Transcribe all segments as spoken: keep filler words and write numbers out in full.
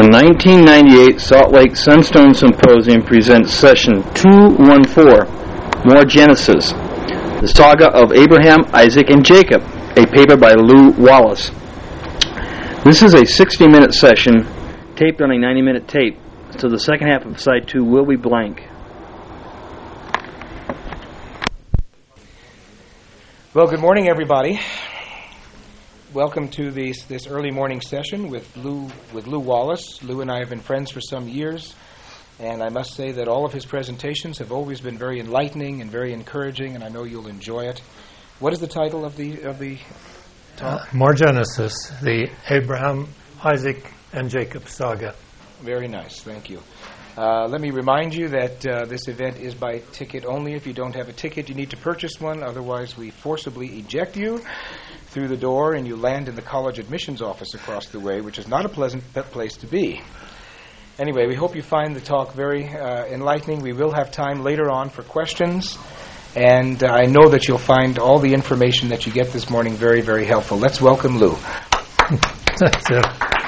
The nineteen ninety-eight Salt Lake Sunstone Symposium presents Session two fourteen, More Genesis, the Saga of Abraham, Isaac, and Jacob, a paper by Lew Wallace. This is a sixty-minute session taped on a ninety-minute tape, so the second half of Side two will be blank. Well, good morning, everybody. Welcome to this this early morning session with Lew with Lew Wallace. Lew and I have been friends for some years, and I must say that all of his presentations have always been very enlightening and very encouraging, and I know you'll enjoy it. What is the title of the of the talk? Uh, More Genesis, the Abraham, Isaac, and Jacob saga. Very nice, thank you. Uh, let me remind you that uh, this event is by ticket only. If you don't have a ticket, you need to purchase one. Otherwise, we forcibly eject you through the door and you land in the college admissions office across the way, which is not a pleasant place to be. Anyway, we hope you find the talk very uh, enlightening. We will have time later on for questions, and uh, I know that you'll find all the information that you get this morning very, very helpful. Let's welcome Lew. That's it.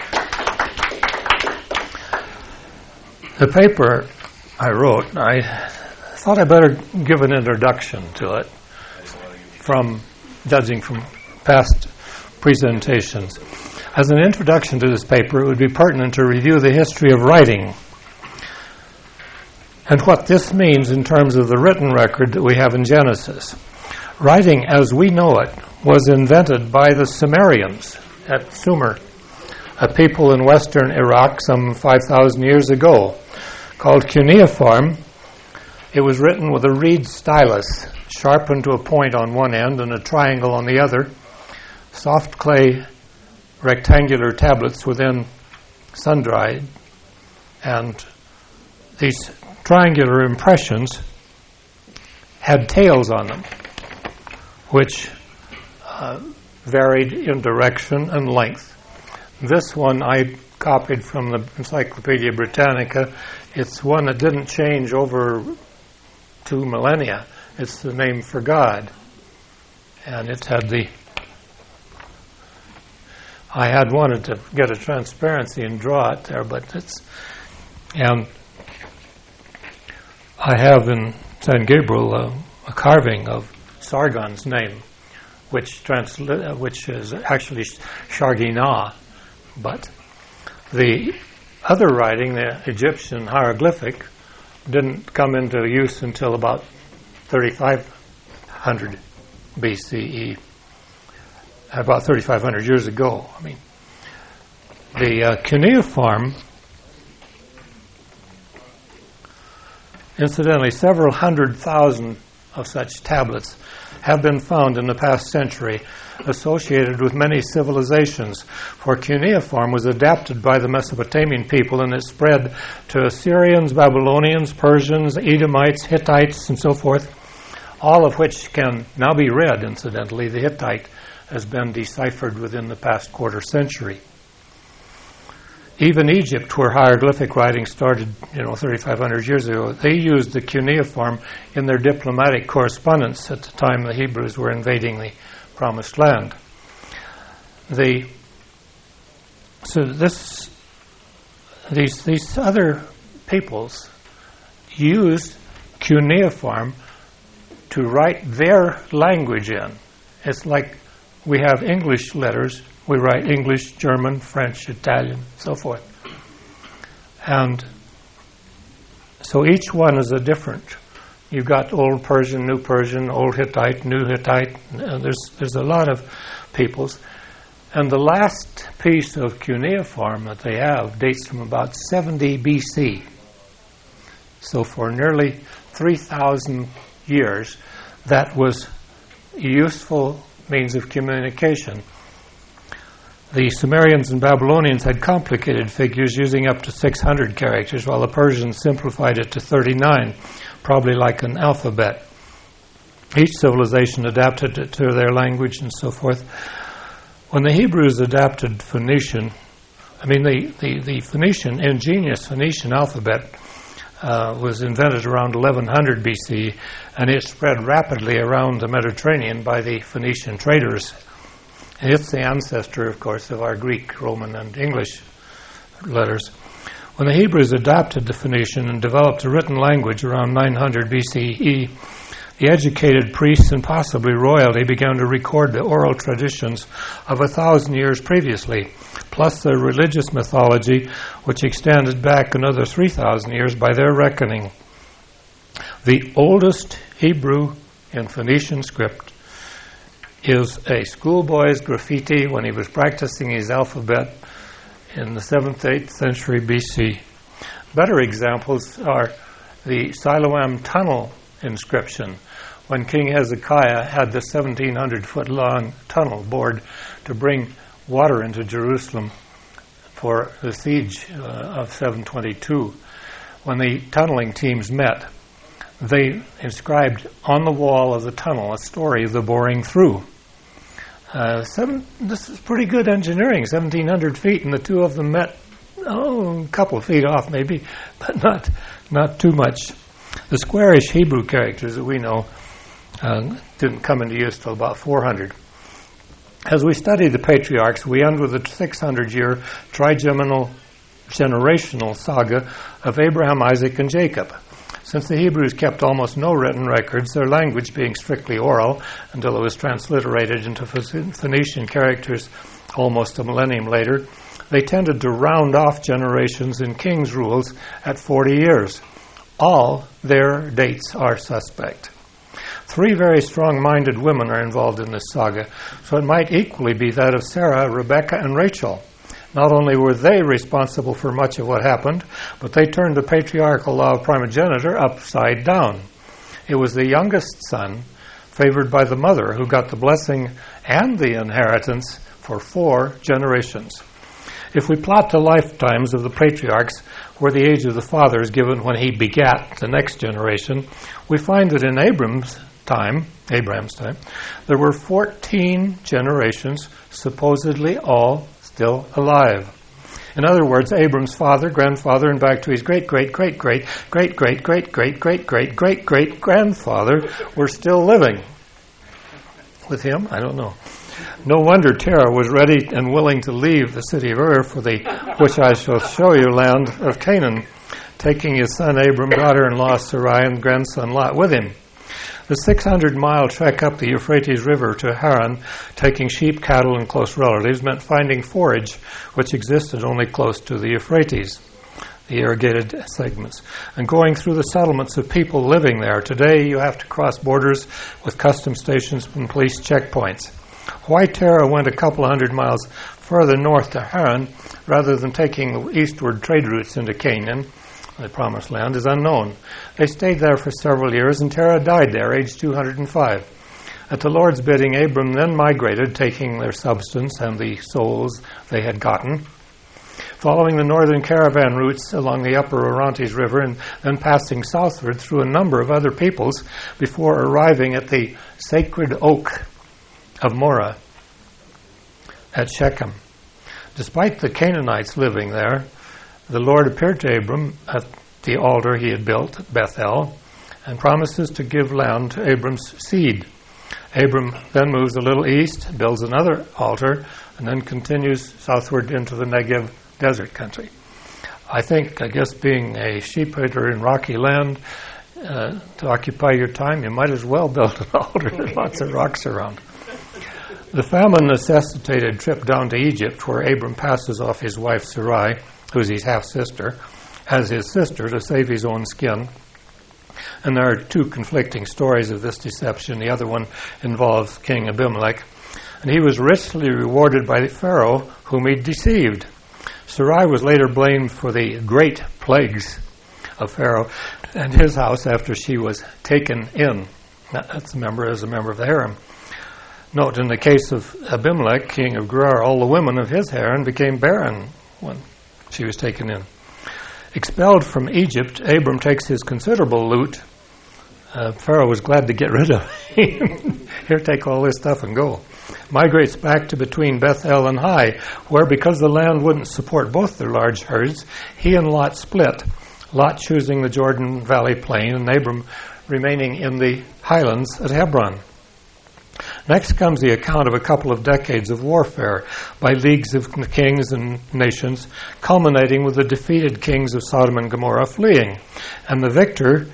The paper I wrote, I thought I better give an introduction to it, from judging from past presentations. As an introduction to this paper, it would be pertinent to review the history of writing and what this means in terms of the written record that we have in Genesis. Writing as we know it was invented by the Sumerians at Sumer, a people in western Iraq some five thousand years ago, called cuneiform. It was written with a reed stylus, sharpened to a point on one end and a triangle on the other. Soft clay rectangular tablets within sun-dried, and these triangular impressions had tails on them, which uh, varied in direction and length. This one I copied from the Encyclopedia Britannica. It's one that didn't change over two millennia. It's the name for God. And it's had the... I had wanted to get a transparency and draw it there, but it's... And I have in San Gabriel a, a carving of Sargon's name, which transli- which is actually Shargina. But the other writing, the Egyptian hieroglyphic, didn't come into use until about thirty-five hundred B C E, about thirty-five hundred years ago. I mean, the uh, cuneiform, incidentally, several hundred thousand of such tablets have been found in the past century, associated with many civilizations, for cuneiform was adapted by the Mesopotamian people and it spread to Assyrians, Babylonians, Persians, Edomites, Hittites, and so forth, all of which can now be read, incidentally. The Hittite has been deciphered within the past quarter century. Even Egypt, where hieroglyphic writing started, you know, thirty-five hundred years ago, they used the cuneiform in their diplomatic correspondence at the time the Hebrews were invading the Promised Land. The so this these these other peoples used cuneiform to write their language in. It's like we have English letters. We write English, German, French, Italian, so forth. And so each one is a different. You've got Old Persian, New Persian, Old Hittite, New Hittite. Uh, there's there's a lot of peoples. And the last piece of cuneiform that they have dates from about seventy B C. So for nearly three thousand years, that was a useful means of communication. The Sumerians and Babylonians had complicated figures using up to six hundred characters, while the Persians simplified it to thirty-nine, probably like an alphabet. Each civilization adapted it to their language and so forth. When the Hebrews adapted Phoenician, I mean the, the, the Phoenician, ingenious Phoenician alphabet uh, was invented around eleven hundred B C, and it spread rapidly around the Mediterranean by the Phoenician traders. And it's the ancestor, of course, of our Greek, Roman, and English letters. When the Hebrews adopted the Phoenician and developed a written language around nine hundred B C E, the educated priests and possibly royalty began to record the oral traditions of a thousand years previously, plus the religious mythology, which extended back another three thousand years by their reckoning. The oldest Hebrew in Phoenician script is a schoolboy's graffiti when he was practicing his alphabet in the seventh, eighth century B C. Better examples are the Siloam Tunnel inscription, when King Hezekiah had the seventeen hundred foot long tunnel bored to bring water into Jerusalem for the siege uh, of seven twenty-two. When the tunneling teams met, they inscribed on the wall of the tunnel a story of the boring through. Uh, seven, this is pretty good engineering, seventeen hundred feet, and the two of them met, oh, a couple of feet off maybe, but not not too much. The squarish Hebrew characters that we know uh, didn't come into use till about four hundred. As we study the patriarchs, we end with the six hundred year trigeminal generational saga of Abraham, Isaac, and Jacob. Since the Hebrews kept almost no written records, their language being strictly oral until it was transliterated into Phoenician characters almost a millennium later, they tended to round off generations in kings' rules at forty years. All their dates are suspect. Three very strong-minded women are involved in this saga, so it might equally be that of Sarah, Rebecca, and Rachel. Not only were they responsible for much of what happened, but they turned the patriarchal law of primogeniture upside down. It was the youngest son, favored by the mother, who got the blessing and the inheritance for four generations. If we plot the lifetimes of the patriarchs, where the age of the father is given when he begat the next generation, we find that in Abram's time, Abraham's time, there were fourteen generations, supposedly all still alive. In other words, Abram's father, grandfather, and back to his great, great, great, great, great, great, great, great, great, great, great, great grandfather were still living. With him? I don't know. No wonder Terah was ready and willing to leave the city of Ur for the which I shall show you land of Canaan, taking his son Abram, daughter-in-law Sarai, and grandson Lot with him. The six hundred mile trek up the Euphrates River to Haran, taking sheep, cattle, and close relatives, meant finding forage, which existed only close to the Euphrates, the irrigated segments, and going through the settlements of people living there. Today, you have to cross borders with custom stations and police checkpoints. Why Terah went a couple hundred miles further north to Haran, rather than taking the eastward trade routes into Canaan, the Promised Land, is unknown. They stayed there for several years, and Terah died there, aged two hundred five. At the Lord's bidding, Abram then migrated, taking their substance and the souls they had gotten, following the northern caravan routes along the upper Orontes River, and then passing southward through a number of other peoples before arriving at the sacred oak of Morah at Shechem. Despite the Canaanites living there, the Lord appeared to Abram at the altar he had built at Bethel and promises to give land to Abram's seed. Abram then moves a little east, builds another altar, and then continues southward into the Negev desert country. I think, I guess being a sheep herder in rocky land, uh, to occupy your time, you might as well build an altar. There's lots of rocks around. The famine necessitated trip down to Egypt, where Abram passes off his wife Sarai, who's his half-sister, as his sister to save his own skin. And there are two conflicting stories of this deception. The other one involves King Abimelech. And he was richly rewarded by Pharaoh, whom he deceived. Sarai was later blamed for the great plagues of Pharaoh and his house after she was taken in. That's a member as a member of the harem. Note, in the case of Abimelech, king of Gerar, all the women of his harem became barren when she was taken in. Expelled from Egypt, Abram takes his considerable loot. Uh, Pharaoh was glad to get rid of him. Here, take all this stuff and go. Migrates back to between Bethel and Hai, where, because the land wouldn't support both their large herds, he and Lot split, Lot choosing the Jordan Valley plain and Abram remaining in the highlands at Hebron. Next comes the account of a couple of decades of warfare by leagues of kings and nations, culminating with the defeated kings of Sodom and Gomorrah fleeing. And the victor,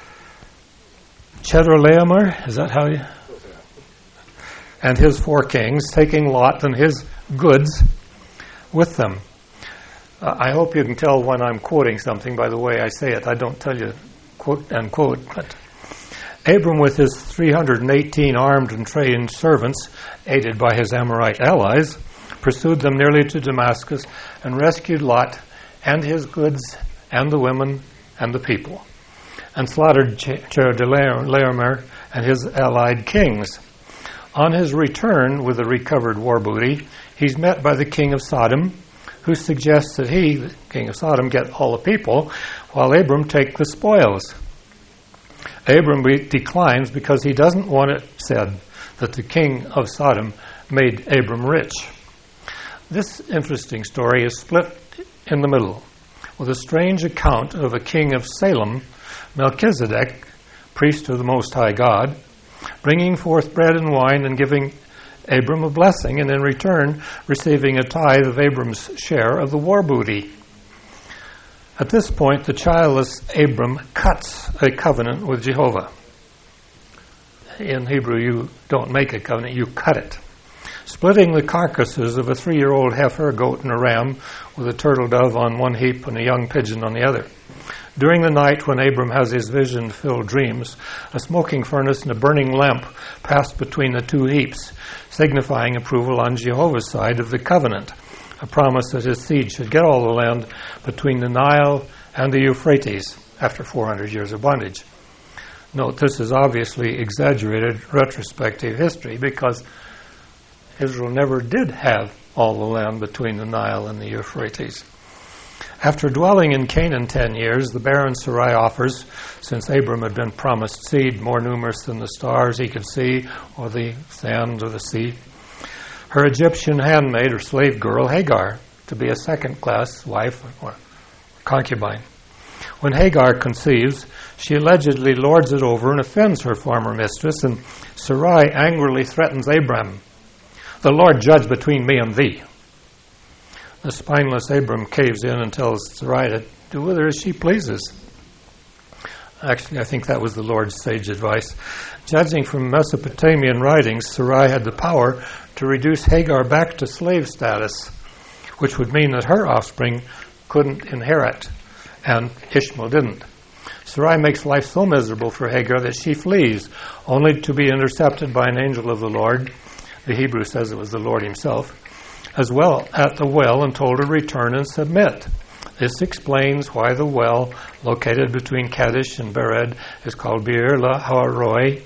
Chedorlaomer, is that how you... and his four kings, taking Lot and his goods with them. Uh, I hope you can tell when I'm quoting something by the way I say it. I don't tell you quote unquote, but Abram with his three hundred eighteen armed and trained servants, aided by his Amorite allies, pursued them nearly to Damascus and rescued Lot and his goods and the women and the people, and slaughtered Chedorlaomer and his allied kings. On his return with the recovered war booty, he's met by the king of Sodom, who suggests that he, the king of Sodom, get all the people, while Abram take the spoils. Abram be- declines because he doesn't want it said that the king of Sodom made Abram rich. This interesting story is split in the middle, with a strange account of a king of Salem, Melchizedek, priest of the Most High God, bringing forth bread and wine and giving Abram a blessing, and in return receiving a tithe of Abram's share of the war booty. At this point, the childless Abram cuts a covenant with Jehovah. In Hebrew, you don't make a covenant, you cut it. Splitting the carcasses of a three-year-old heifer, goat, and a ram with a turtle dove on one heap and a young pigeon on the other. During the night when Abram has his vision-filled dreams, a smoking furnace and a burning lamp pass between the two heaps, signifying approval on Jehovah's side of the covenant, a promise that his seed should get all the land between the Nile and the Euphrates after four hundred years of bondage. Note, this is obviously exaggerated retrospective history because Israel never did have all the land between the Nile and the Euphrates. After dwelling in Canaan ten years, the barren Sarai offers, since Abram had been promised seed more numerous than the stars he could see or the sand of the sea, her Egyptian handmaid or slave girl Hagar to be a second-class wife or concubine. When Hagar conceives, she allegedly lords it over and offends her former mistress, and Sarai angrily threatens Abram, "The Lord judge between me and thee." The spineless Abram caves in and tells Sarai to do with her as she pleases. Actually, I think that was the Lord's sage advice. Judging from Mesopotamian writings, Sarai had the power to reduce Hagar back to slave status, which would mean that her offspring couldn't inherit, and Ishmael didn't. Sarai makes life so miserable for Hagar that she flees, only to be intercepted by an angel of the Lord. The Hebrew says it was the Lord himself, as well at the well, and told her return and submit. This explains why the well located between Kadesh and Bered is called Beer Lahai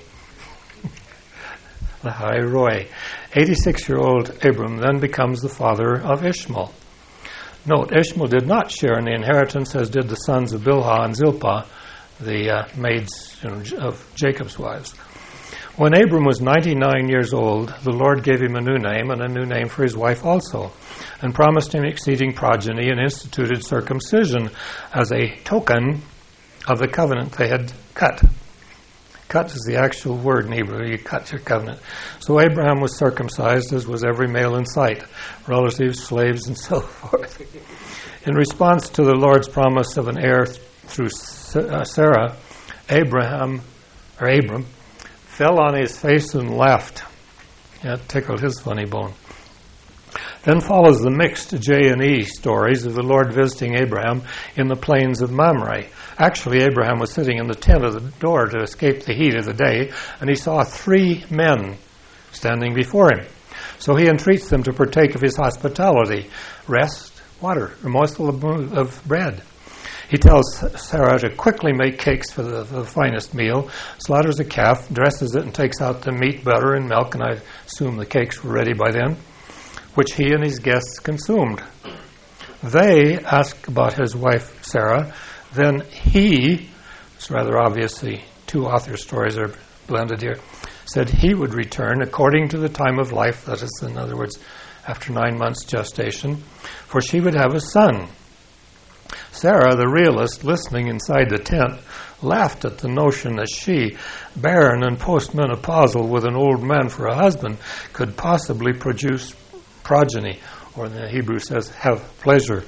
Roi. eighty-six-year-old Abram then becomes the father of Ishmael. Note, Ishmael did not share in the inheritance as did the sons of Bilhah and Zilpah, the uh, maids you know, of Jacob's wives. When Abram was ninety-nine years old, the Lord gave him a new name and a new name for his wife also, and promised him exceeding progeny and instituted circumcision as a token of the covenant they had cut. Cut is the actual word in Hebrew. You cut your covenant. So Abraham was circumcised, as was every male in sight, relatives, slaves, and so forth. In response to the Lord's promise of an heir through Sarah, Abraham, or Abram, fell on his face and laughed. That tickled his funny bone. Then follows the mixed J and E stories of the Lord visiting Abraham in the plains of Mamre. Actually, Abraham was sitting in the tent of the door to escape the heat of the day, and he saw three men standing before him. So he entreats them to partake of his hospitality, rest, water, a morsel of, of bread. He tells Sarah to quickly make cakes for the, the finest meal, slaughters a calf, dresses it, and takes out the meat, butter, and milk, and I assume the cakes were ready by then, which he and his guests consumed. They ask about his wife Sarah. Then he, it's rather obvious the two author stories are blended here, said he would return according to the time of life, that is, in other words, after nine months gestation, for she would have a son. Sarah, the realist, listening inside the tent, laughed at the notion that she, barren and postmenopausal with an old man for a husband, could possibly produce progeny, or the Hebrew says, have pleasure.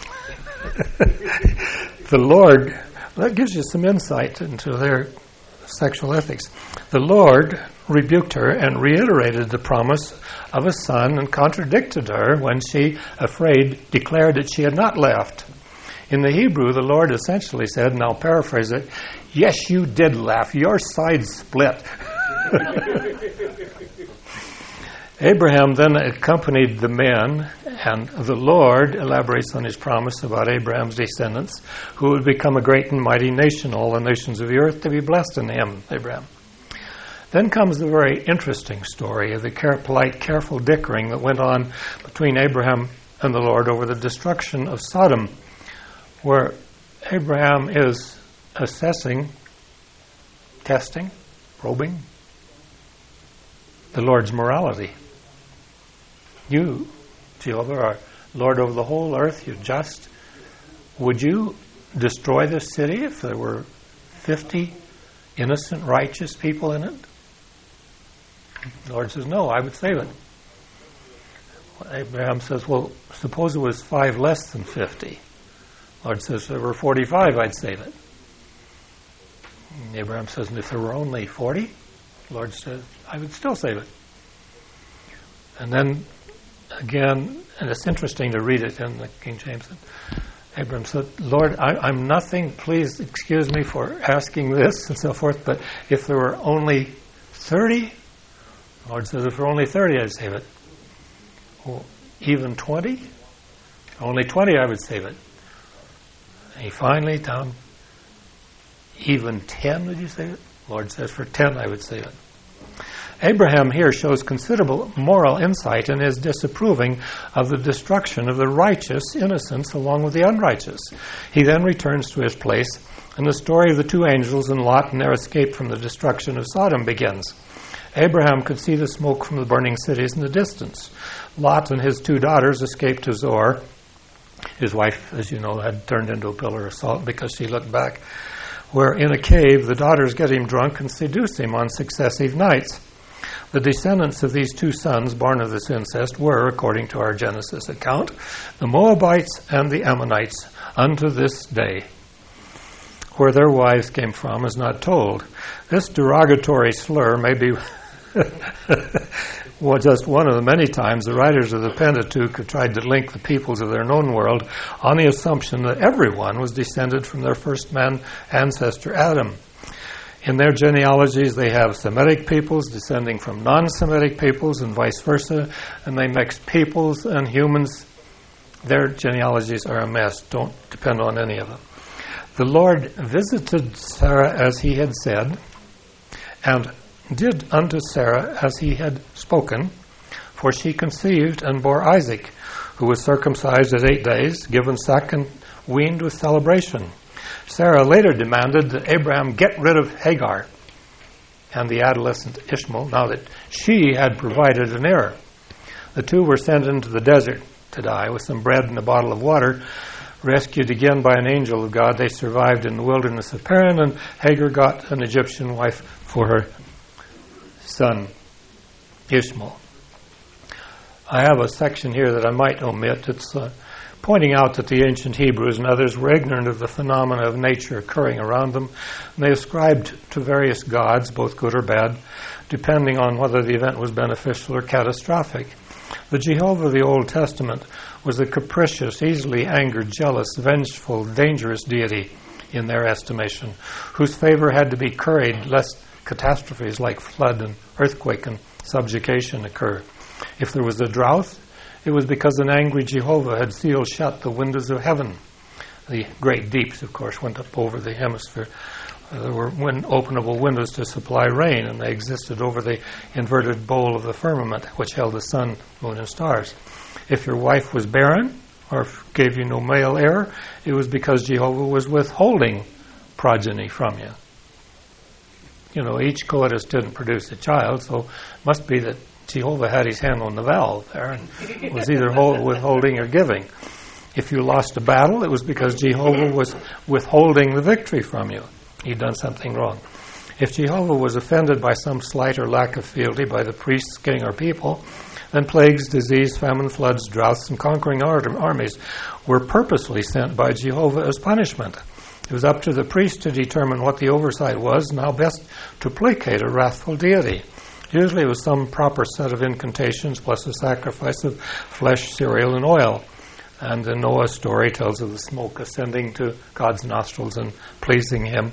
The Lord, that gives you some insight into their sexual ethics. The Lord rebuked her and reiterated the promise of a son and contradicted her when she, afraid, declared that she had not left. In the Hebrew, the Lord essentially said, and I'll paraphrase it, yes, you did laugh. Your side split. Abraham then accompanied the men, and the Lord elaborates on his promise about Abraham's descendants, who would become a great and mighty nation, all the nations of the earth to be blessed in him, Abraham. Then comes the very interesting story of the care, polite, careful dickering that went on between Abraham and the Lord over the destruction of Sodom, where Abraham is assessing, testing, probing the Lord's morality. You, Jehovah, are Lord over the whole earth, you're just. Would you destroy this city if there were fifty innocent, righteous people in it? The Lord says, no, I would save it. Abraham says, well, suppose it was five less than fifty. The Lord says, if there were forty-five, I'd save it. And Abraham says, and if there were only forty? The Lord says, I would still save it. And then, again, and it's interesting to read it in the King James, Abraham said, Lord, I, I'm nothing, please excuse me for asking this and so forth, but if there were only thirty, the Lord says, if there were only thirty, I'd save it. Well, even twenty? Only twenty, I would save it. And he finally, down, even ten, would you save it? The Lord says, for ten, I would save it. Abraham here shows considerable moral insight in his disapproving of the destruction of the righteous innocents along with the unrighteous. He then returns to his place, and the story of the two angels and Lot and their escape from the destruction of Sodom begins. Abraham could see the smoke from the burning cities in the distance. Lot and his two daughters escaped to Zoar. His wife, as you know, had turned into a pillar of salt because she looked back, where in a cave the daughters get him drunk and seduce him on successive nights. The descendants of these two sons, born of this incest, were, according to our Genesis account, the Moabites and the Ammonites unto this day. Where their wives came from is not told. This derogatory slur may be well, just one of the many times the writers of the Pentateuch have tried to link the peoples of their known world on the assumption that everyone was descended from their first man ancestor Adam. In their genealogies, they have Semitic peoples descending from non-Semitic peoples and vice versa, and they mix peoples and humans. Their genealogies are a mess. Don't depend on any of them. The Lord visited Sarah as he had said, and did unto Sarah as he had spoken, for she conceived and bore Isaac, who was circumcised at eight days, given suck, and weaned with celebration. Sarah later demanded that Abraham get rid of Hagar and the adolescent Ishmael, now that she had provided an heir. The two were sent into the desert to die with some bread and a bottle of water. Rescued again by an angel of God, they survived in the wilderness of Paran, and Hagar got an Egyptian wife for her son, Ishmael. I have a section here that I might omit. It's uh, pointing out that the ancient Hebrews and others were ignorant of the phenomena of nature occurring around them, and they ascribed to various gods, both good or bad, depending on whether the event was beneficial or catastrophic. The Jehovah of the Old Testament was a capricious, easily angered, jealous, vengeful, dangerous deity in their estimation, whose favor had to be curried lest catastrophes like flood and earthquake and subjugation occur. If there was a drought, it was because an angry Jehovah had sealed shut the windows of heaven. The great deeps, of course, went up over the hemisphere. Uh, there were wind, openable windows to supply rain, and they existed over the inverted bowl of the firmament, which held the sun, moon, and stars. If your wife was barren, or gave you no male heir, it was because Jehovah was withholding progeny from you. You know, each coitus didn't produce a child, so it must be that Jehovah had his hand on the valve there and was either hold, withholding or giving. If you lost a battle, it was because Jehovah was withholding the victory from you. He'd done something wrong. If Jehovah was offended by some slight or lack of fealty by the priests, king, or people, then plagues, disease, famine, floods, droughts, and conquering armies were purposely sent by Jehovah as punishment. It was up to the priest to determine what the oversight was and how best to placate a wrathful deity. Usually it was some proper set of incantations plus a sacrifice of flesh, cereal, and oil. And the Noah story tells of the smoke ascending to God's nostrils and pleasing him.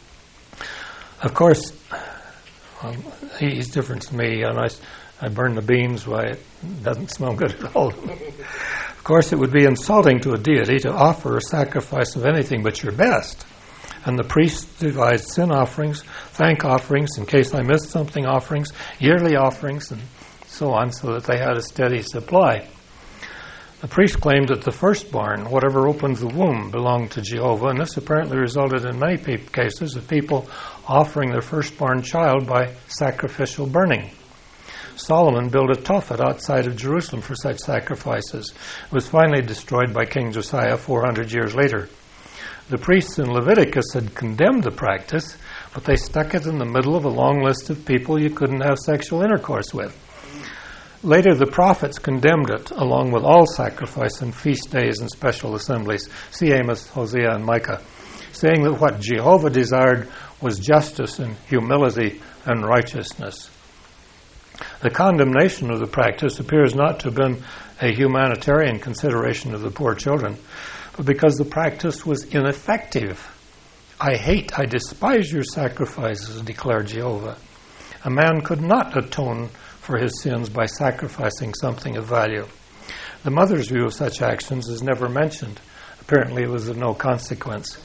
Of course, well, he's different to me, and I, I burn the beans, why it doesn't smell good at all. Of course, it would be insulting to a deity to offer a sacrifice of anything but your best. And the priests devised sin offerings, thank offerings, in case I missed something offerings, yearly offerings, and so on, so that they had a steady supply. The priest claimed that the firstborn, whatever opened the womb, belonged to Jehovah, and this apparently resulted in many pe- cases of people offering their firstborn child by sacrificial burning. Solomon built a Tophet outside of Jerusalem for such sacrifices. It was finally destroyed by King Josiah four hundred years later. The priests in Leviticus had condemned the practice, but they stuck it in the middle of a long list of people you couldn't have sexual intercourse with. Later, the prophets condemned it, along with all sacrifice and feast days and special assemblies. See Amos, Hosea, and Micah, saying that what Jehovah desired was justice and humility and righteousness. The condemnation of the practice appears not to have been a humanitarian consideration of the poor children, but because the practice was ineffective. I hate, I despise your sacrifices, declared Jehovah. A man could not atone for his sins by sacrificing something of value. The mother's view of such actions is never mentioned. Apparently it was of no consequence.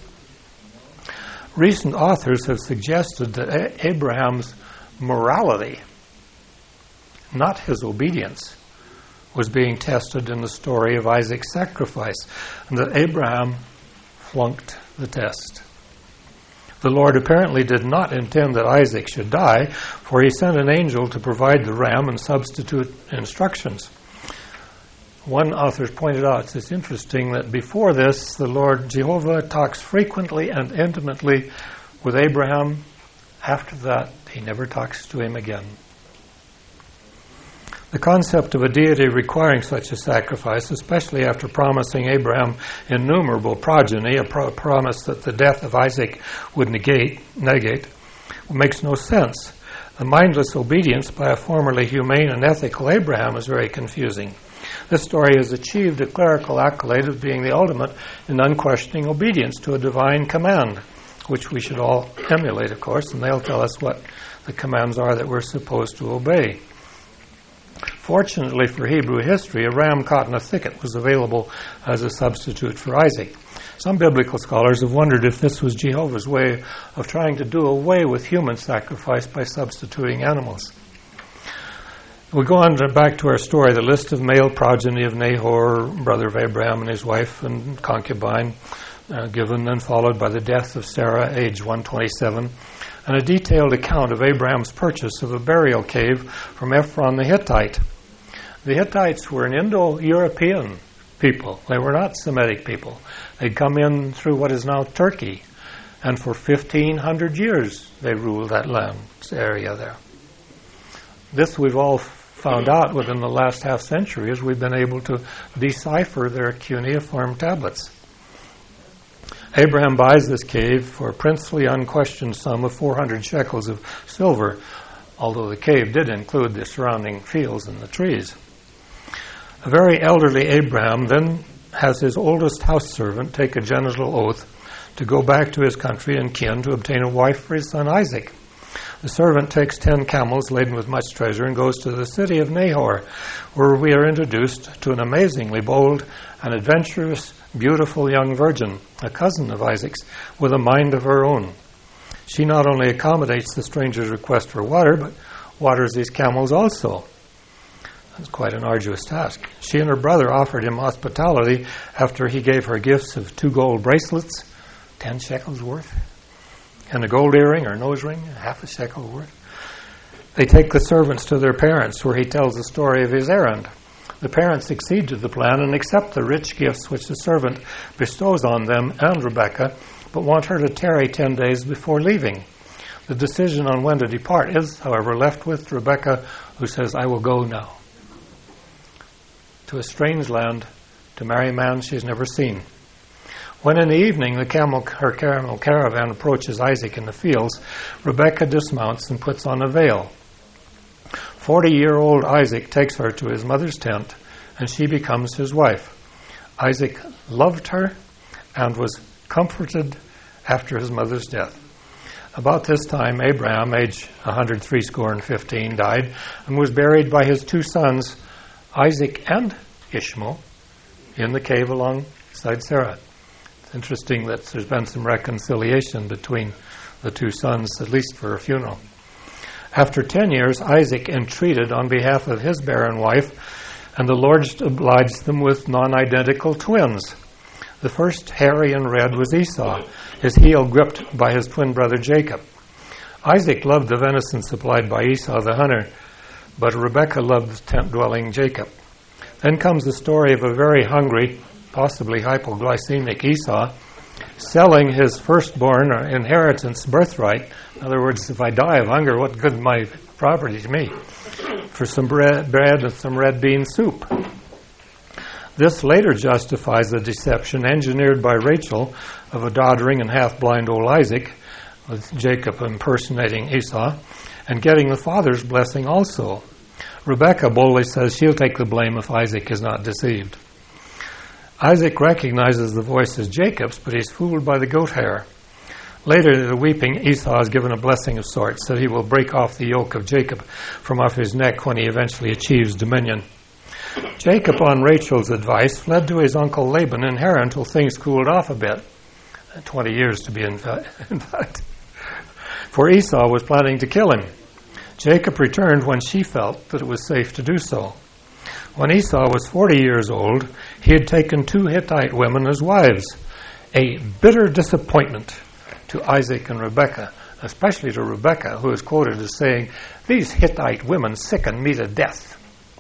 Recent authors have suggested that A- Abraham's morality, not his obedience, was being tested in the story of Isaac's sacrifice, and that Abraham flunked the test. The Lord apparently did not intend that Isaac should die, for he sent an angel to provide the ram and substitute instructions. One author pointed out, it's interesting that before this, the Lord Jehovah talks frequently and intimately with Abraham. After that, he never talks to him again. The concept of a deity requiring such a sacrifice, especially after promising Abraham innumerable progeny, a pro- promise that the death of Isaac would negate, negate, makes no sense. The mindless obedience by a formerly humane and ethical Abraham is very confusing. This story has achieved a clerical accolade of being the ultimate in unquestioning obedience to a divine command, which we should all emulate, of course, and they'll tell us what the commands are that we're supposed to obey. Fortunately for Hebrew history, a ram caught in a thicket was available as a substitute for Isaac. Some biblical scholars have wondered if this was Jehovah's way of trying to do away with human sacrifice by substituting animals. We go on to, back to our story, the list of male progeny of Nahor, brother of Abraham, and his wife and concubine, uh, given and followed by the death of Sarah, age one twenty-seven, and a detailed account of Abraham's purchase of a burial cave from Ephron the Hittite. The Hittites were an Indo-European people. They were not Semitic people. They'd come in through what is now Turkey, and for fifteen hundred years they ruled that land area there. This we've all found out within the last half century as we've been able to decipher their cuneiform tablets. Abraham buys this cave for a princely, unquestioned sum of four hundred shekels of silver, although the cave did include the surrounding fields and the trees. A very elderly Abraham then has his oldest house servant take a genital oath to go back to his country and kin to obtain a wife for his son Isaac. The servant takes ten camels laden with much treasure and goes to the city of Nahor, where we are introduced to an amazingly bold and adventurous, beautiful young virgin, a cousin of Isaac's, with a mind of her own. She not only accommodates the stranger's request for water, but waters these camels also. That's quite an arduous task. She and her brother offered him hospitality after he gave her gifts of two gold bracelets, ten shekels worth, and a gold earring or nose ring, half a shekel worth. They take the servants to their parents, where he tells the story of his errand. The parents accede to the plan and accept the rich gifts which the servant bestows on them and Rebekah, but want her to tarry ten days before leaving. The decision on when to depart is, however, left with Rebekah, who says, "I will go now," to a strange land, to marry a man she's never seen. When in the evening the camel, her camel caravan approaches Isaac in the fields, Rebekah dismounts and puts on a veil. Forty-year-old Isaac takes her to his mother's tent, and she becomes his wife. Isaac loved her and was comforted after his mother's death. About this time, Abraham, age one hundred three score and fifteen, died and was buried by his two sons, Isaac and Ishmael, in the cave alongside Sarah. It's interesting that there's been some reconciliation between the two sons, at least for a funeral. After ten years, Isaac entreated on behalf of his barren wife, and the Lord obliged them with non-identical twins. The first, hairy and red, was Esau, his heel gripped by his twin brother Jacob. Isaac loved the venison supplied by Esau the hunter, but Rebekah loved the tent-dwelling Jacob. Then comes the story of a very hungry, possibly hypoglycemic Esau, selling his firstborn or inheritance birthright. In other words, if I die of hunger, what good is my property to me? For some bread, bread and some red bean soup. This later justifies the deception engineered by Rachel of a doddering and half-blind old Isaac, with Jacob impersonating Esau, and getting the father's blessing also. Rebekah boldly says she'll take the blame if Isaac is not deceived. Isaac recognizes the voice as Jacob's, but he's fooled by the goat hair. Later, the weeping Esau is given a blessing of sorts, that he will break off the yoke of Jacob from off his neck when he eventually achieves dominion. Jacob, on Rachel's advice, fled to his uncle Laban in Haran until things cooled off a bit. Twenty years to be in fact. For Esau was planning to kill him. Jacob returned when she felt that it was safe to do so. When Esau was forty years old, he had taken two Hittite women as wives, a bitter disappointment to Isaac and Rebekah, especially to Rebekah, who is quoted as saying, "These Hittite women sicken me to death."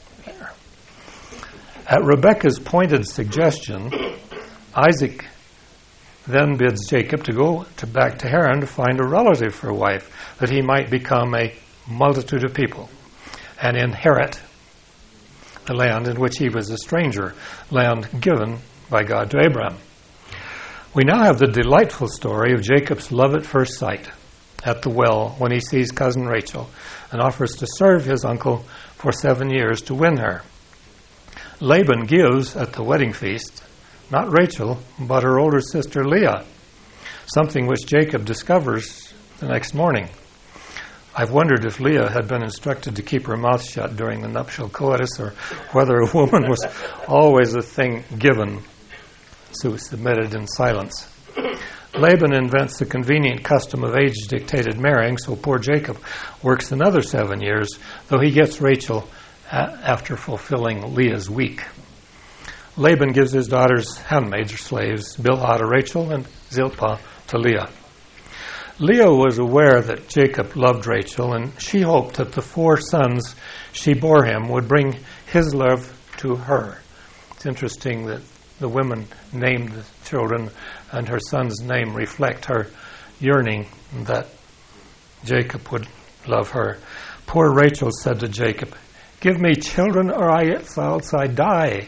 At Rebekah's pointed suggestion, Isaac then bids Jacob to go to back to Haran to find a relative for a wife, that he might become a multitude of people and inherit the land in which he was a stranger, land given by God to Abraham. We now have the delightful story of Jacob's love at first sight at the well when he sees cousin Rachel and offers to serve his uncle for seven years to win her. Laban gives at the wedding feast not Rachel, but her older sister Leah, something which Jacob discovers the next morning. I've wondered if Leah had been instructed to keep her mouth shut during the nuptial coitus, or whether a woman was always a thing given, so submitted in silence. Laban invents the convenient custom of age-dictated marrying, so poor Jacob works another seven years, though he gets Rachel a- after fulfilling Leah's week. Laban gives his daughters handmaids or slaves, Bilhah to Rachel and Zilpah to Leah. Leah was aware that Jacob loved Rachel, and she hoped that the four sons she bore him would bring his love to her. It's interesting that the women named the children, and her son's name reflect her yearning that Jacob would love her. Poor Rachel said to Jacob, "Give me children or I, else I die,"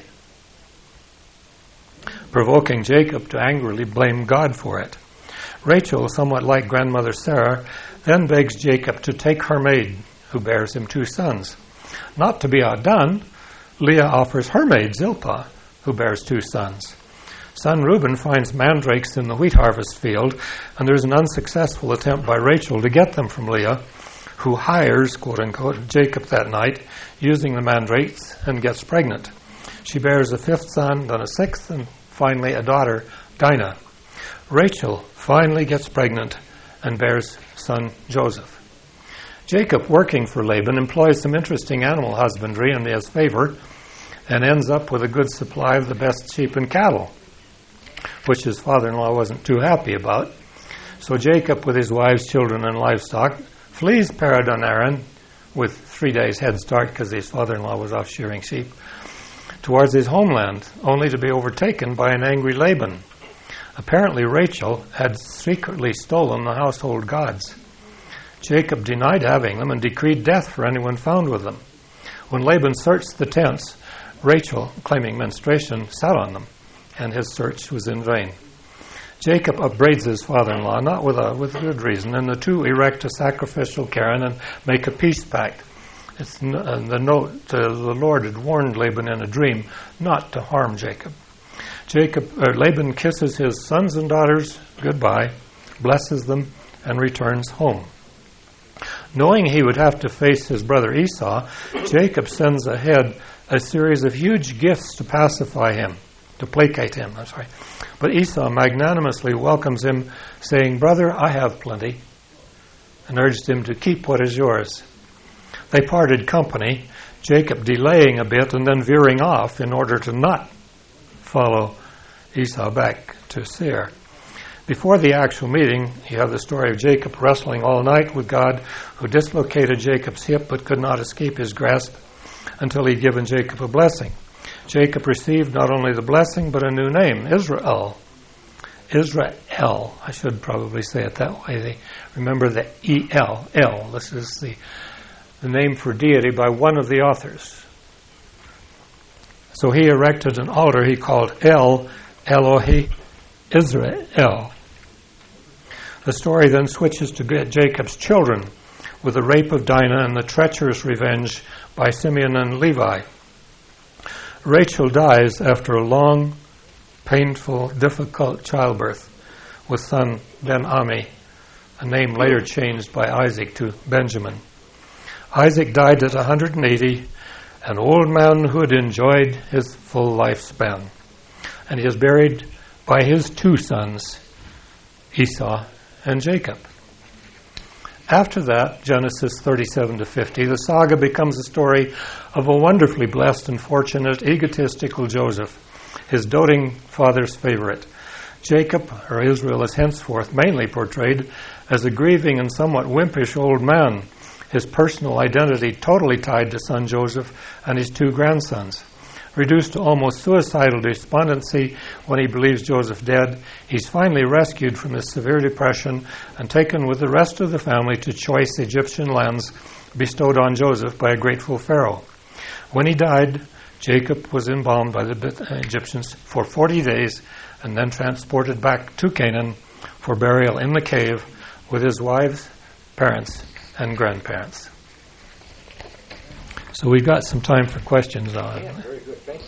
provoking Jacob to angrily blame God for it. Rachel, somewhat like grandmother Sarah, then begs Jacob to take her maid, who bears him two sons. Not to be outdone, Leah offers her maid Zilpah, who bears two sons. Son Reuben finds mandrakes in the wheat harvest field, and there's an unsuccessful attempt by Rachel to get them from Leah, who hires, quote-unquote, Jacob that night, using the mandrakes, and gets pregnant. She bears a fifth son, then a sixth, and finally a daughter, Dinah. Rachel finally gets pregnant and bears son Joseph. Jacob, working for Laban, employs some interesting animal husbandry in his favor and ends up with a good supply of the best sheep and cattle, which his father-in-law wasn't too happy about. So Jacob, with his wives, children, and livestock, flees Padan Aram with three days' head start because his father-in-law was off shearing sheep, towards his homeland, only to be overtaken by an angry Laban. Apparently Rachel had secretly stolen the household gods. Jacob denied having them and decreed death for anyone found with them. When Laban searched the tents, Rachel, claiming menstruation, sat on them, and his search was in vain. Jacob upbraids his father-in-law, not with a with good reason, and the two erect a sacrificial cairn and make a peace pact. It's n- uh, the note uh, the Lord had warned Laban in a dream not to harm Jacob. Jacob uh, Laban kisses his sons and daughters goodbye, blesses them, and returns home. Knowing he would have to face his brother Esau, Jacob sends ahead a series of huge gifts to pacify him, to placate him. I'm sorry. But Esau magnanimously welcomes him, saying, "Brother, I have plenty," and urged him to keep what is yours. They parted company, Jacob delaying a bit and then veering off in order to not follow Esau back to Seir. Before the actual meeting, you have the story of Jacob wrestling all night with God, who dislocated Jacob's hip but could not escape his grasp until he'd given Jacob a blessing. Jacob received not only the blessing but a new name, Israel. Israel, I should probably say it that way. They remember the E L, El. This is the, the name for deity by one of the authors. So he erected an altar he called El Elohi Israel. The story then switches to Jacob's children with the rape of Dinah and the treacherous revenge by Simeon and Levi. Rachel dies after a long, painful, difficult childbirth with son Ben-Ami, a name later changed by Isaac to Benjamin. Isaac died at one hundred eighty, an old man who had enjoyed his full lifespan, and he is buried by his two sons, Esau and Jacob. After that, Genesis thirty-seven to fifty, the saga becomes a story of a wonderfully blessed and fortunate, egotistical Joseph, his doting father's favorite. Jacob, or Israel, is henceforth mainly portrayed as a grieving and somewhat wimpish old man, his personal identity totally tied to son Joseph and his two grandsons. Reduced to almost suicidal despondency when he believes Joseph dead, he's finally rescued from his severe depression and taken with the rest of the family to choice Egyptian lands bestowed on Joseph by a grateful Pharaoh. When he died, Jacob was embalmed by the Egyptians for forty days and then transported back to Canaan for burial in the cave with his wives, parents, and grandparents. So we've got some time for questions now. Yeah, very good. Thank you.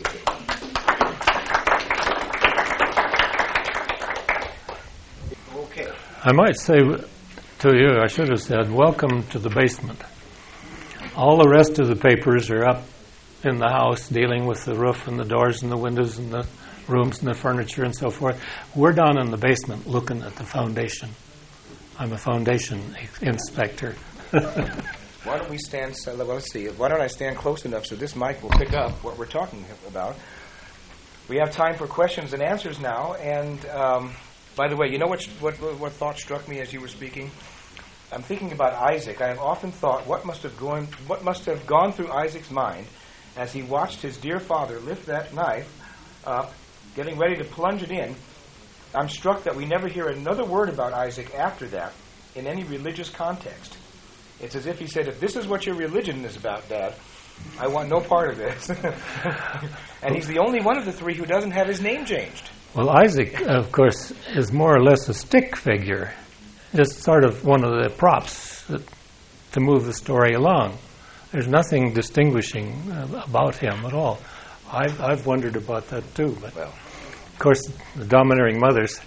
Okay. I might say to you, I should have said, welcome to the basement. All the rest of the papers are up in the house dealing with the roof and the doors and the windows and the rooms and the furniture and so forth. We're down in the basement looking at the foundation. I'm a foundation inspector. Why don't we stand, so, well, let's see, why don't I stand close enough so this mic will pick up what we're talking about. We have time for questions and answers now, and um, by the way, you know what, what what thought struck me as you were speaking? I'm thinking about Isaac. I have often thought what must have gone, what must have gone through Isaac's mind as he watched his dear father lift that knife up, getting ready to plunge it in. I'm struck that we never hear another word about Isaac after that in any religious context. It's as if he said, if this is what your religion is about, Dad, I want no part of this. And he's the only one of the three who doesn't have his name changed. Well, Isaac, of course, is more or less a stick figure. Just sort of one of the props that, to move the story along. There's nothing distinguishing uh, about him at all. I've, I've wondered about that too. But well, of course, the domineering mothers...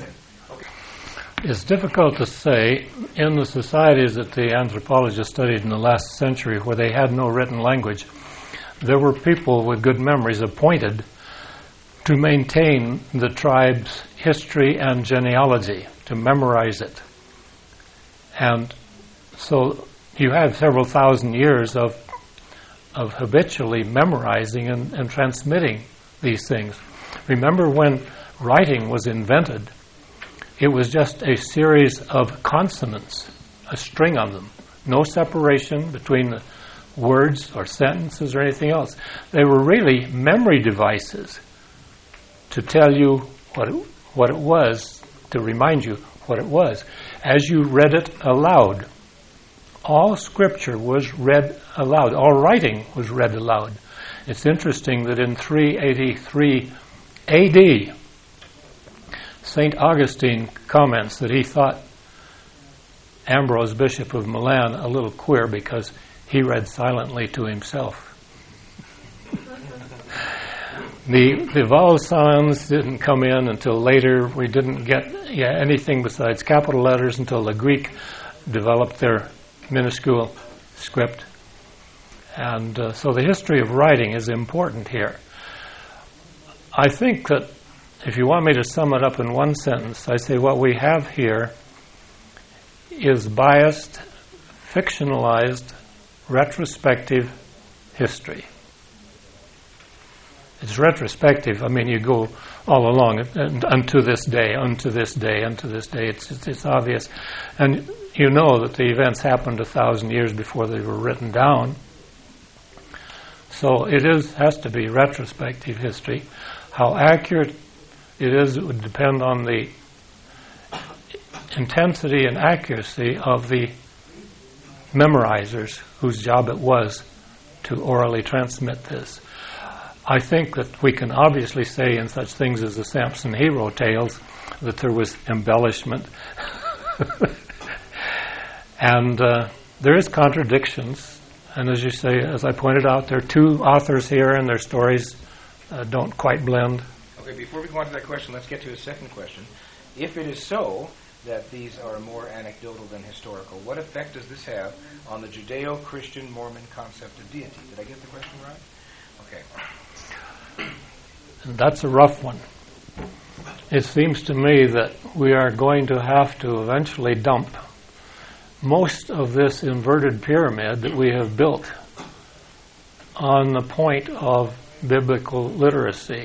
It's difficult to say in the societies that the anthropologists studied in the last century where they had no written language, there were people with good memories appointed to maintain the tribe's history and genealogy, to memorize it. And so you have several thousand years of of habitually memorizing and, and transmitting these things. Remember when writing was invented, it was just a series of consonants, a string of them. No separation between the, words or sentences or anything else. They were really memory devices to tell you what it, what it was, to remind you what it was, as you read it aloud. All Scripture was read aloud. All writing was read aloud. It's interesting that in three eighty-three A D, Saint Augustine comments that he thought Ambrose, Bishop of Milan, a little queer because he read silently to himself. The, the vowel sounds didn't come in until later. We didn't get yeah, anything besides capital letters until the Greek developed their minuscule script. And uh, so the history of writing is important here. I think that if you want me to sum it up in one sentence, I say what we have here is biased, fictionalized, retrospective history. It's retrospective. I mean, you go all along, and unto this day, unto this day, unto this day. It's, it's, it's obvious. And you know that the events happened a thousand years before they were written down. So it is has to be retrospective history. How accurate it is it would depend on the intensity and accuracy of the memorizers whose job it was to orally transmit this. I think that we can obviously say in such things as the Samson hero tales that there was embellishment. And uh, there is contradictions. And as you say, as I pointed out, there are two authors here and their stories uh, don't quite blend. Okay, before we go on to that question, let's get to a second question. If it is so that these are more anecdotal than historical, what effect does this have on the Judeo-Christian Mormon concept of deity? Did I get the question right? Okay. And that's a rough one. It seems to me that we are going to have to eventually dump most of this inverted pyramid that we have built on the point of biblical literacy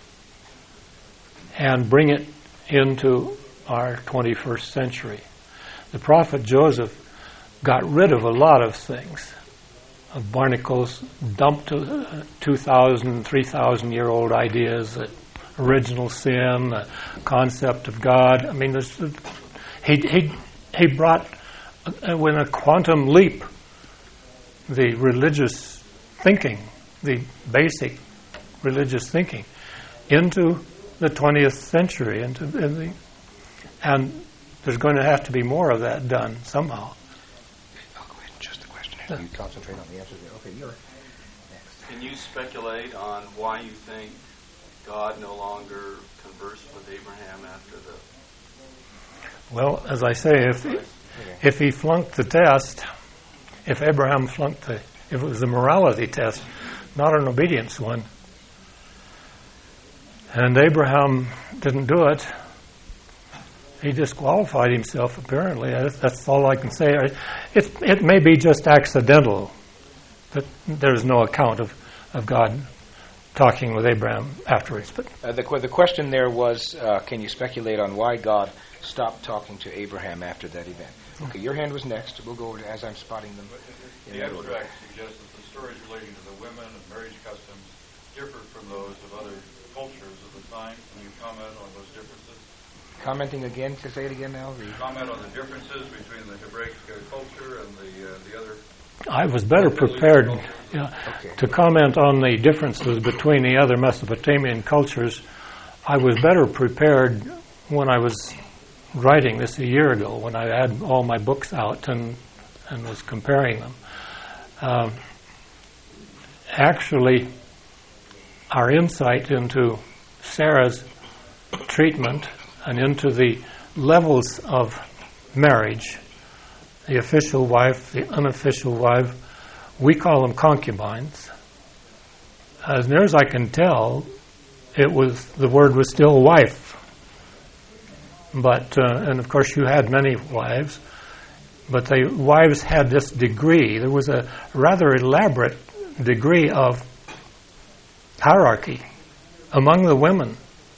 and bring it into our twenty-first century. The prophet Joseph got rid of a lot of things. Of barnacles, dumped uh, two thousand, three thousand year old ideas, that original sin, the concept of God. I mean, there's, he, he, he brought, uh, with a quantum leap, the religious thinking, the basic religious thinking, into the twentieth century. Into, in the, and there's going to have to be more of that done somehow. You concentrate on the answer there. Okay, you're next. Can you speculate on why you think God no longer conversed with Abraham after the... Well, as I say, if he, if he flunked the test, if Abraham flunked the, if it was a morality test, not an obedience one, and Abraham didn't do it, he disqualified himself, apparently. That's all I can say. It, it may be just accidental that there's no account of, of God talking with Abraham afterwards. But uh, the, the question there was, uh, can you speculate on why God stopped talking to Abraham after that event? Okay, your hand was next. We'll go over to, as I'm spotting them. The abstract suggests that the stories relating to the women and marriage customs differ from those of other cultures of the time. Can you comment on those differences? Commenting again, to say it again now? The Comment on the differences between the Hebraic uh, culture and the uh, the other... I was better prepared yeah, okay. to comment on the differences between the other Mesopotamian cultures. I was better prepared when I was writing this a year ago, when I had all my books out and, and was comparing them. Um, actually, our insight into Sarah's treatment and into the levels of marriage, the official wife, the unofficial wife, we call them concubines. As near as I can tell, it was the word was still wife. But uh, and of course you had many wives, but the wives had this degree. There was a rather elaborate degree of hierarchy among the women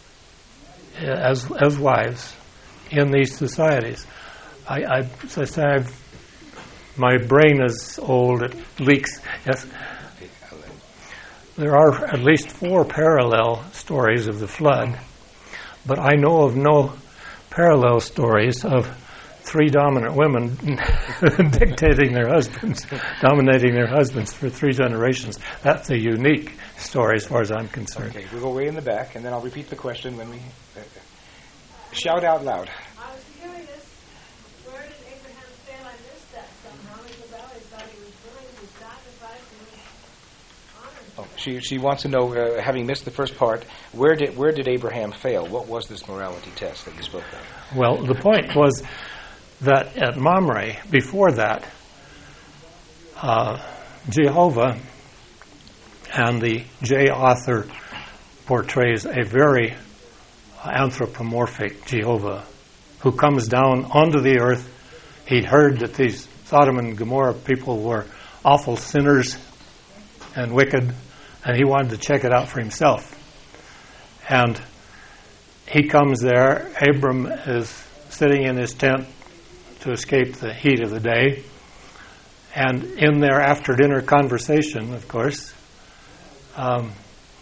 as as wives in these societies. I, I, as I say, I've My brain is old. It leaks. Yes. There are at least four parallel stories of the flood, but I know of no parallel stories of three dominant women dictating their husbands, dominating their husbands for three generations. That's a unique story as far as I'm concerned. Okay, we'll go way in the back, and then I'll repeat the question when we... Uh, shout out loud. I was curious, where did Abraham fail? I missed that somehow. Isabel, he thought he was willing to sacrifice and was honored. Oh, she she wants to know, uh, having missed the first part, where did where did Abraham fail? What was this morality test that you spoke of? Well, the point was that at Mamre, before that, uh, Jehovah, and the J author portrays a very anthropomorphic Jehovah who comes down onto the earth. He'd heard that these Sodom and Gomorrah people were awful sinners and wicked, and he wanted to check it out for himself. And he comes there. Abram is sitting in his tent to escape the heat of the day. And in their after-dinner conversation, of course, um,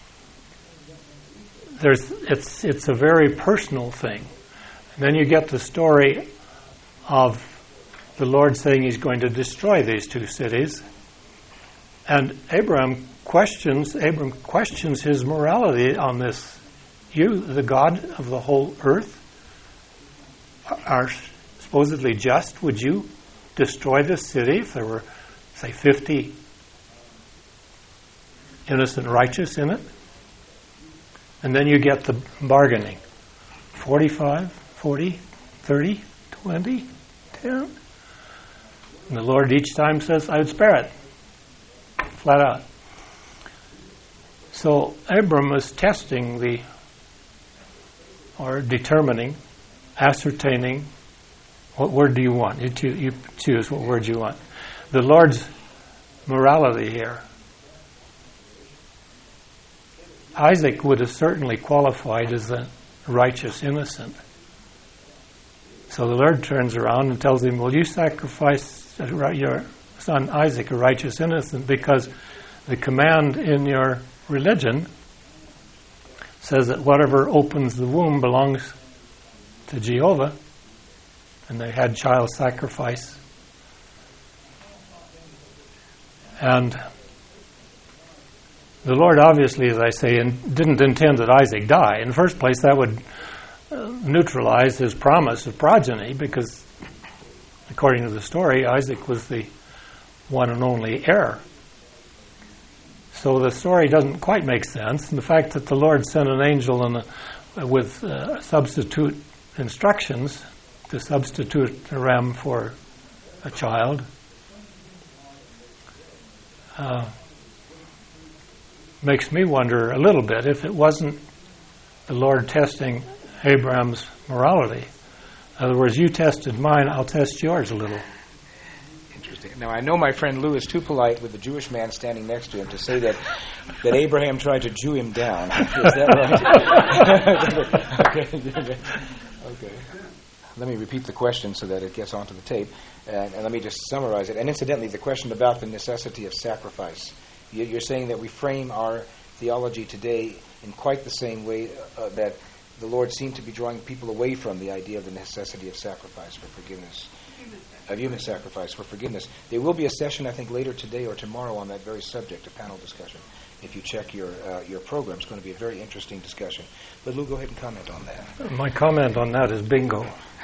there's it's it's a very personal thing. And then you get the story of the Lord saying He's going to destroy these two cities, and Abraham questions Abram questions his morality on this. You, the God of the whole earth, are supposedly just. Would you destroy this city if there were, say, fifty innocent righteous in it? And then you get the bargaining. forty-five, forty, thirty, twenty, ten. And the Lord each time says, I would spare it. Flat out. So Abram is testing the, or determining, ascertaining, what word do you want? You, cho- you choose what word you want. The Lord's morality here. Isaac would have certainly qualified as a righteous innocent. So the Lord turns around and tells him, will you sacrifice your son Isaac, a righteous innocent, because the command in your religion says that whatever opens the womb belongs to Jehovah, and they had child sacrifice. And the Lord obviously, as I say, in, didn't intend that Isaac die. In the first place, that would uh, neutralize his promise of progeny, because according to the story, Isaac was the one and only heir. So the story doesn't quite make sense. And the fact that the Lord sent an angel and a, with uh, substitute instructions to substitute a ram for a child uh, makes me wonder a little bit if it wasn't the Lord testing Abraham's morality. In other words, you tested mine, I'll test yours a little. Interesting. Now, I know my friend Lou is too polite with the Jewish man standing next to him to say that that Abraham tried to Jew him down. Is that right? okay. okay. Let me repeat the question so that it gets onto the tape, and, and let me just summarize it. And incidentally, the question about the necessity of sacrifice. You're saying that we frame our theology today in quite the same way uh, that the Lord seemed to be drawing people away from the idea of the necessity of sacrifice for forgiveness, of human sacrifice for forgiveness. There will be a session, I think, later today or tomorrow on that very subject, a panel discussion. If you check your uh, your program, it's going to be a very interesting discussion. But Lou, go ahead and comment on that. My comment on that is bingo.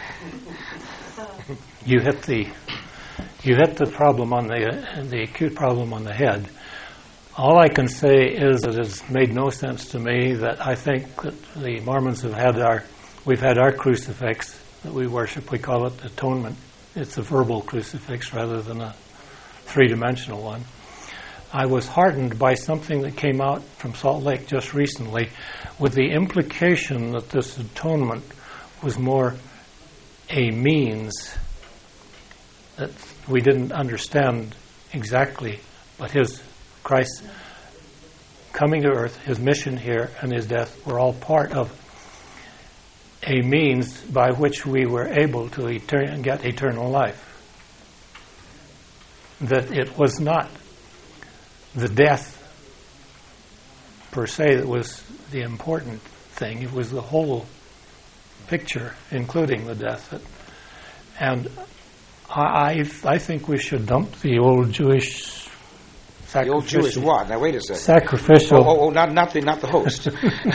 You hit the you hit the problem on the the acute problem on the head. All I can say is that it's made no sense to me that I think that the Mormons have had our we've had our crucifix that we worship. We call it atonement. It's a verbal crucifix rather than a three-dimensional one. I was heartened by something that came out from Salt Lake just recently with the implication that this atonement was more a means that we didn't understand exactly, but his Christ's coming to earth, his mission here, and his death were all part of a means by which we were able to etern- get eternal life. that it was not the death per se that was the important thing. It was the whole picture, including the death. And I, I think we should dump the old Jewish The old Jewish what? Now wait a second. Sacrificial. Oh, oh, oh not not the not the host.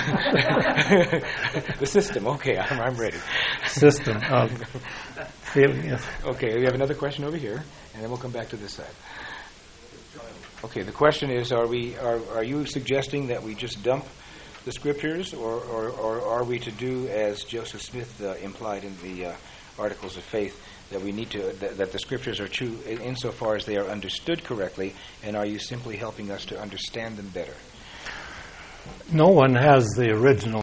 The system. Okay, I'm I'm ready. System of feeling. Yes. Okay, we have another question over here, and then we'll come back to this side. Okay, the question is: Are we are are you suggesting that we just dump the scriptures, or or, or are we to do as Joseph Smith uh, implied in the uh, Articles of Faith, that we need to that, that the scriptures are true in, insofar as they are understood correctly, and are you simply helping us to understand them better? No one has the original